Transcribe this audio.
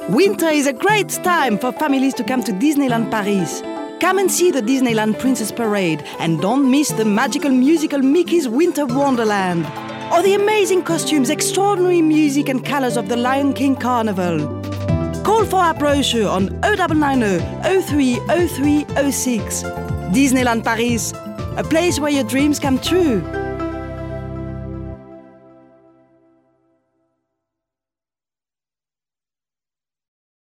Winter is a great time for families to come to Disneyland Paris. Come and see the Disneyland Princess Parade and don't miss the magical musical Mickey's Winter Wonderland or the amazing costumes, extraordinary music and colors of the Lion King Carnival. Call for our brochure on 0990 03 03 06. Disneyland Paris, a place where your dreams come true.